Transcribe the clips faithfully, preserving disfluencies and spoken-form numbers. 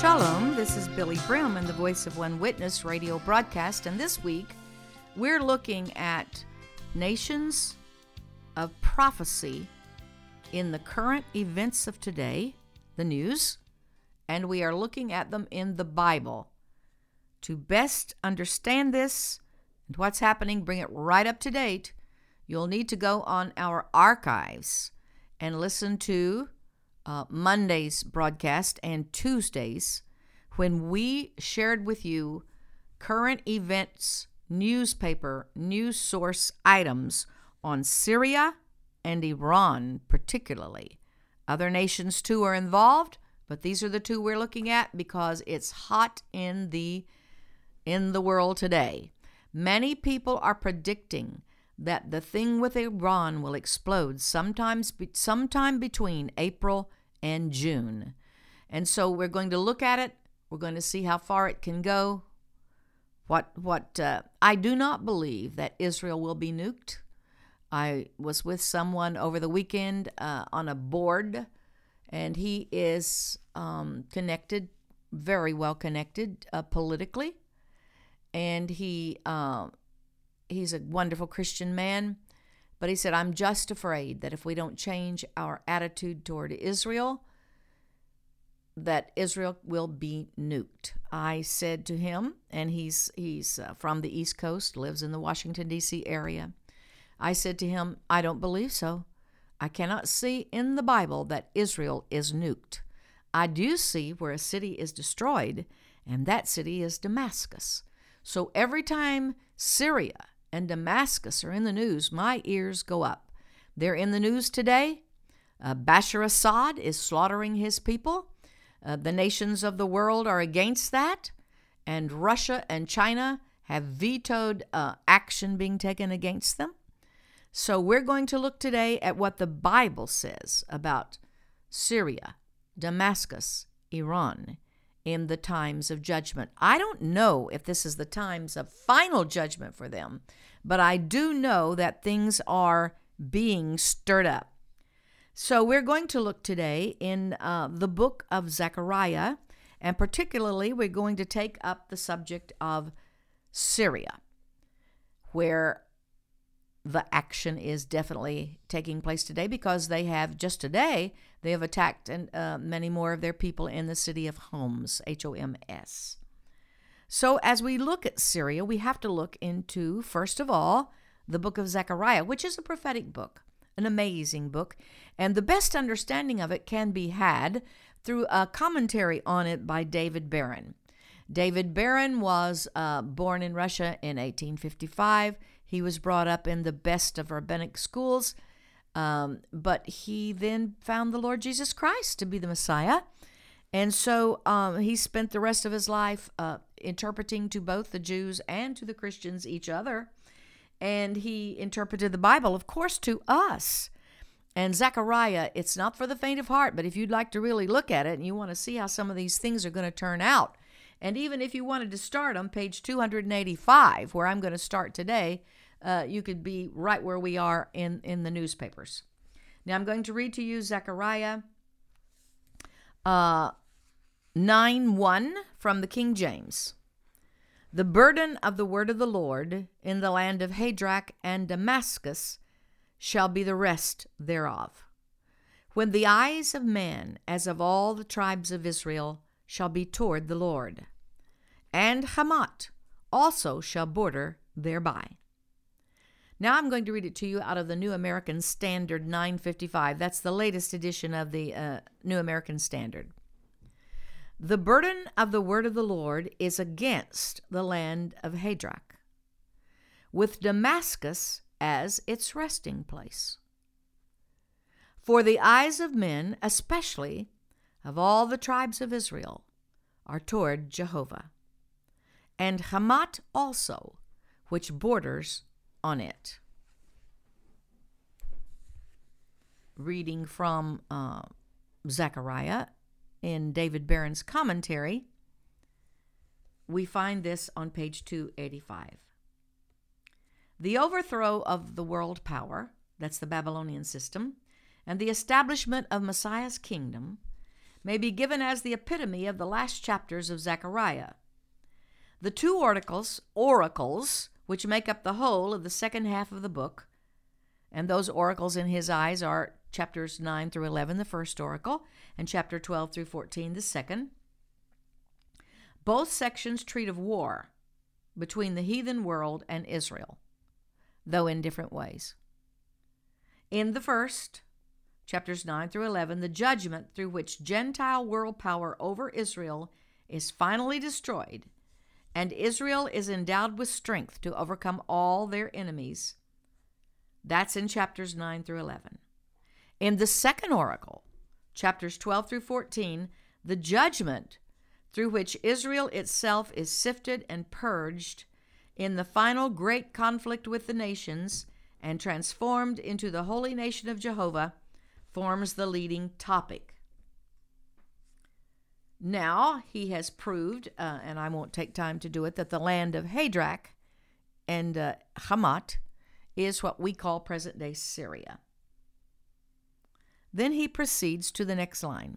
Shalom, this is Billy Brim and the Voice of One Witness radio broadcast, and this week we're looking at nations of prophecy in the current events of today, the news, and we are looking at them in the Bible. To best understand this and what's happening, bring it right up to date, you'll need to go on our archives and listen to Uh, Monday's broadcast and Tuesdays, when we shared with you current events, newspaper, news source items on Syria and Iran particularly. Other nations too are involved, but these are the two we're looking at because it's hot in the in the world today. Many people are predicting that the thing with Iran will explode sometimes sometime between April and June. And so we're going to look at it. We're going to see how far it can go. What what uh, I do not believe that Israel will be nuked. I was with someone over the weekend uh, on a board, and he is um, connected, very well connected uh, politically, and he uh, he's a wonderful Christian man. But he said, I'm just afraid that if we don't change our attitude toward Israel, that Israel will be nuked. I said to him, and he's he's uh, from the East Coast, lives in the Washington, D C area. I said to him, I don't believe so. I cannot see in the Bible that Israel is nuked. I do see where a city is destroyed, and that city is Damascus. So every time Syria and Damascus are in the news, my ears go up. They're in the news today. Uh, Bashar Assad is slaughtering his people. Uh, the nations of the world are against that. And Russia and China have vetoed uh, action being taken against them. So we're going to look today at what the Bible says about Syria, Damascus, Iran, in the times of judgment. I don't know if this is the times of final judgment for them, but I do know that things are being stirred up. So we're going to look today in uh, the book of Zechariah, and particularly we're going to take up the subject of Syria, where the action is definitely taking place today because they have, just today, they have attacked and uh, many more of their people in the city of Homs, H O M S. So as we look at Syria, we have to look into, first of all, the book of Zechariah, which is a prophetic book, an amazing book. And the best understanding of it can be had through a commentary on it by David Barron. David Barron was uh, born in Russia in eighteen fifty-five. He was brought up in the best of rabbinic schools, um, but he then found the Lord Jesus Christ to be the Messiah. And so um, he spent the rest of his life uh, interpreting to both the Jews and to the Christians each other. And he interpreted the Bible, of course, to us. And Zechariah, it's not for the faint of heart, but if you'd like to really look at it and you want to see how some of these things are going to turn out, and even if you wanted to start on page two eighty-five, where I'm going to start today, uh, you could be right where we are in, in the newspapers. Now I'm going to read to you Zechariah uh, nine one from the King James. The burden of the word of the Lord in the land of Hadrach and Damascus shall be the rest thereof. When the eyes of man, as of all the tribes of Israel, shall be toward the Lord. And Hamat also shall border thereby. Now I'm going to read it to you out of the New American Standard nine fifty-five. That's the latest edition of the uh, New American Standard. The burden of the word of the Lord is against the land of Hadrach, with Damascus as its resting place. For the eyes of men, especially of all the tribes of Israel, are toward Jehovah, and Hamat also, which borders on it. Reading from uh, Zechariah in David Barron's commentary, we find this on page two eighty-five. The overthrow of the world power, that's the Babylonian system, and the establishment of Messiah's kingdom may be given as the epitome of the last chapters of Zechariah. The two oracles, oracles, which make up the whole of the second half of the book, and those oracles in his eyes are chapters nine through eleven, the first oracle, and chapter twelve through fourteen, the second. Both sections treat of war between the heathen world and Israel, though in different ways. In the first, chapters nine through eleven, the judgment through which Gentile world power over Israel is finally destroyed, and Israel is endowed with strength to overcome all their enemies. That's in chapters nine through eleven. In the second oracle, chapters twelve through fourteen, the judgment through which Israel itself is sifted and purged in the final great conflict with the nations and transformed into the holy nation of Jehovah, forms the leading topic. Now he has proved, uh, and I won't take time to do it, that the land of Hadrach and uh, Hamath is what we call present-day Syria. Then he proceeds to the next line.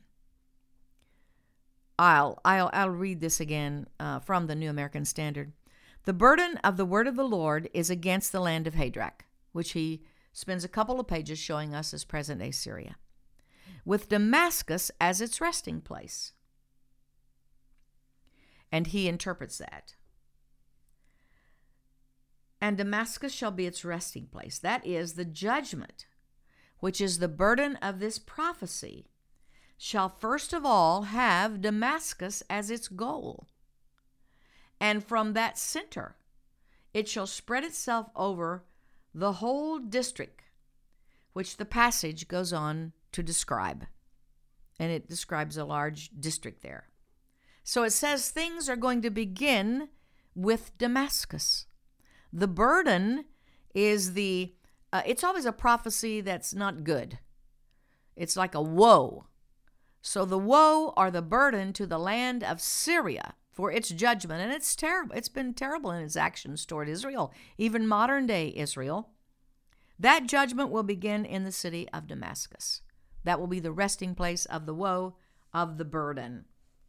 I'll, I'll, I'll read this again uh, from the New American Standard. The burden of the word of the Lord is against the land of Hadrach, which he spends a couple of pages showing us as present-day Syria, with Damascus as its resting place. And he interprets that. And Damascus shall be its resting place. That is the judgment, which is the burden of this prophecy, shall first of all have Damascus as its goal. And from that center, it shall spread itself over the whole district, which the passage goes on to describe. And it describes a large district there. So it says things are going to begin with Damascus. The burden is the, uh, it's always a prophecy that's not good. It's like a woe. So the woe or the burden to the land of Syria for its judgment, and it's terrible. It's been terrible in its actions toward Israel, even modern day Israel. That judgment will begin in the city of Damascus. That will be the resting place of the woe, of the burden.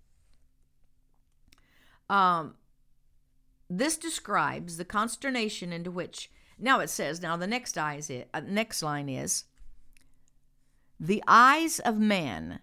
Um, this describes the consternation into which, now it says, now the next, eyes is, uh, next line is, the eyes of man,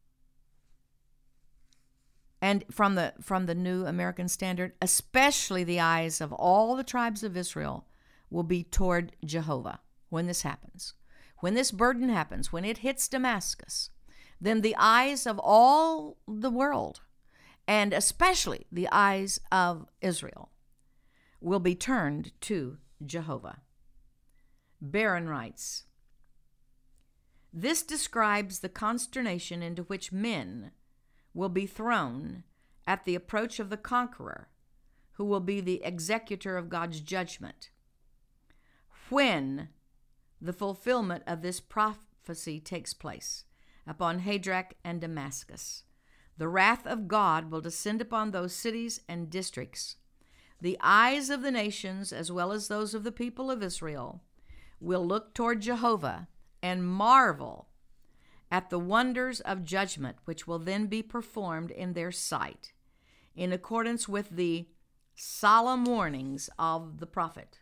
and from the from the New American Standard, especially the eyes of all the tribes of Israel, will be toward Jehovah when this happens. When this burden happens, when it hits Damascus, then the eyes of all the world, and especially the eyes of Israel, will be turned to Jehovah. Barron writes, this describes the consternation into which men will be thrown at the approach of the conqueror, who will be the executor of God's judgment. When the fulfillment of this prophecy takes place upon Hadrach and Damascus, the wrath of God will descend upon those cities and districts. The eyes of the nations, as well as those of the people of Israel, will look toward Jehovah and marvel at the wonders of judgment which will then be performed in their sight, in accordance with the solemn warnings of the prophet.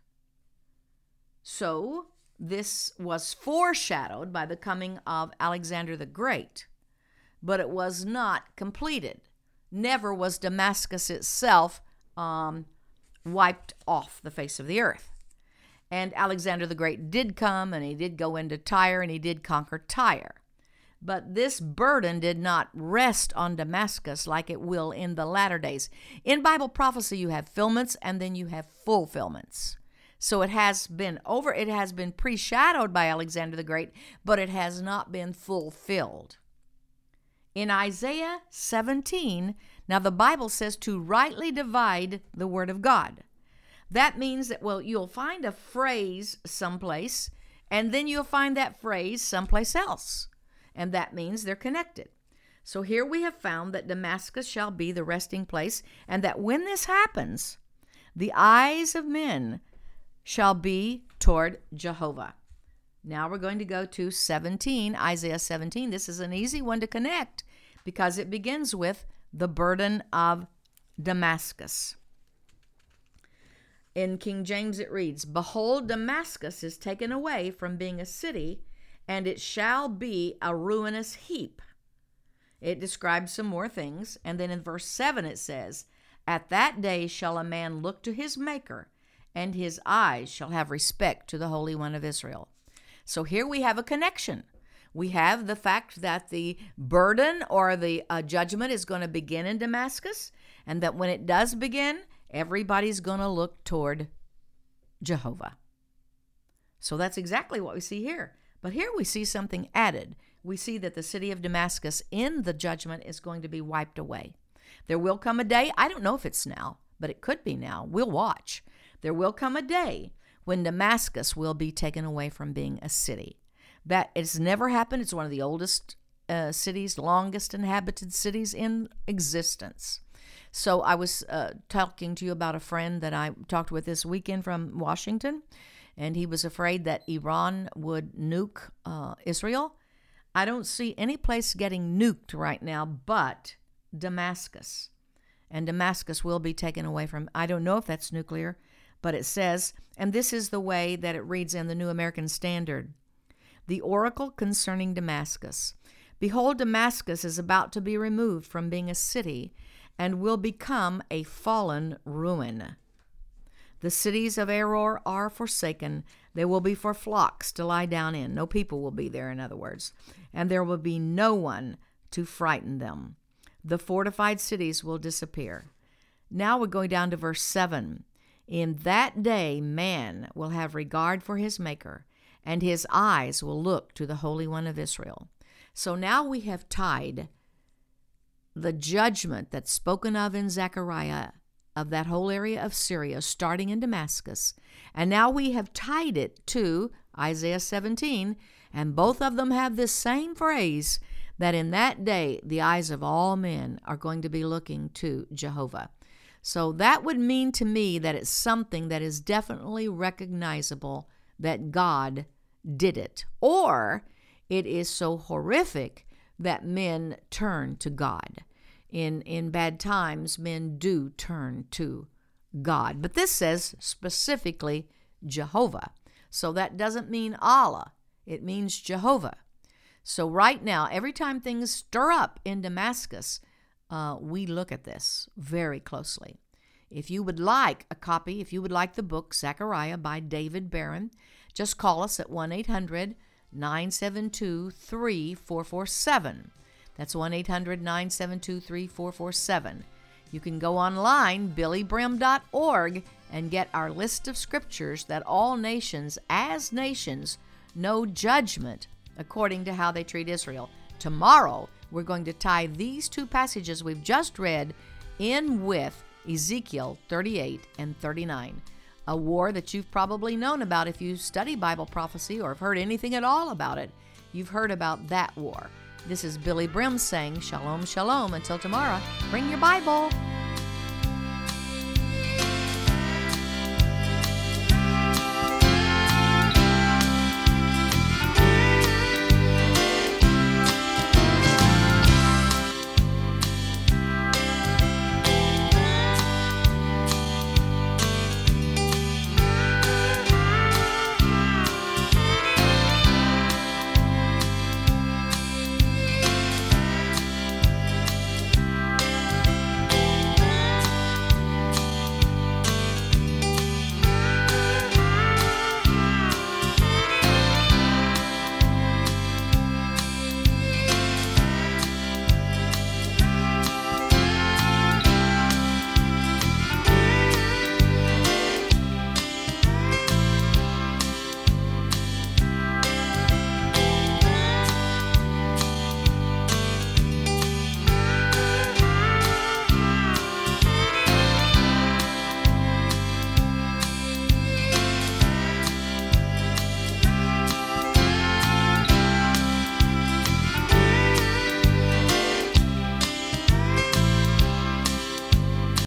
So, this was foreshadowed by the coming of Alexander the Great, but it was not completed. Never was Damascus itself um, wiped off the face of the earth. And Alexander the Great did come, and he did go into Tyre, and he did conquer Tyre. But this burden did not rest on Damascus like it will in the latter days. In Bible prophecy, you have fulfillments, and then you have fulfillments. So it has been over, it has been pre-shadowed by Alexander the Great, but it has not been fulfilled. In Isaiah seventeen, now the Bible says to rightly divide the word of God. That means that, well, you'll find a phrase someplace, and then you'll find that phrase someplace else. And that means they're connected. So here we have found that Damascus shall be the resting place, and that when this happens, the eyes of men shall be toward Jehovah. Now we're going to go to seventeen, Isaiah seventeen. This is an easy one to connect because it begins with the burden of Damascus. In King James it reads, "Behold, Damascus is taken away from being a city, and it shall be a ruinous heap." It describes some more things, and then in verse seven it says, "At that day shall a man look to his Maker, and his eyes shall have respect to the Holy One of Israel." So here we have a connection. We have the fact that the burden or the uh, judgment is going to begin in Damascus, and that when it does begin, everybody's going to look toward Jehovah. So that's exactly what we see here. But here we see something added. We see that the city of Damascus in the judgment is going to be wiped away. There will come a day, I don't know if it's now, but it could be now. We'll watch. There will come a day when Damascus will be taken away from being a city. That it's never happened. It's one of the oldest uh, cities, longest inhabited cities in existence. So I was uh, talking to you about a friend that I talked with this weekend from Washington, and he was afraid that Iran would nuke uh, Israel. I don't see any place getting nuked right now but Damascus. And Damascus will be taken away from, I don't know if that's nuclear, but it says, and this is the way that it reads in the New American Standard, "The oracle concerning Damascus. Behold, Damascus is about to be removed from being a city and will become a fallen ruin. The cities of Aror are forsaken. They will be for flocks to lie down in." No people will be there, in other words. "And there will be no one to frighten them. The fortified cities will disappear." Now we're going down to verse seven. "In that day man will have regard for his Maker, and his eyes will look to the Holy One of Israel." So now we have tied the judgment that's spoken of in Zechariah of that whole area of Syria, starting in Damascus, and now we have tied it to Isaiah seventeen, and both of them have this same phrase, that in that day the eyes of all men are going to be looking to Jehovah. So that would mean to me that it's something that is definitely recognizable that God did it, or it is so horrific that men turn to God. In in bad times, men do turn to God. But this says specifically Jehovah. So that doesn't mean Allah. It means Jehovah. So right now, every time things stir up in Damascus, uh, we look at this very closely. If you would like a copy, if you would like the book, Zechariah by David Barron, just call us at one eight hundred nine seven two three four four seven. That's one eight hundred nine seven two three four four seven. You can go online, billy brim dot org, and get our list of scriptures that all nations, as nations, know judgment according to how they treat Israel. Tomorrow, we're going to tie these two passages we've just read in with Ezekiel thirty-eight and thirty-nine, a war that you've probably known about if you study Bible prophecy or have heard anything at all about it. You've heard about that war. This is Billy Brim saying shalom, shalom. Until tomorrow, bring your Bible.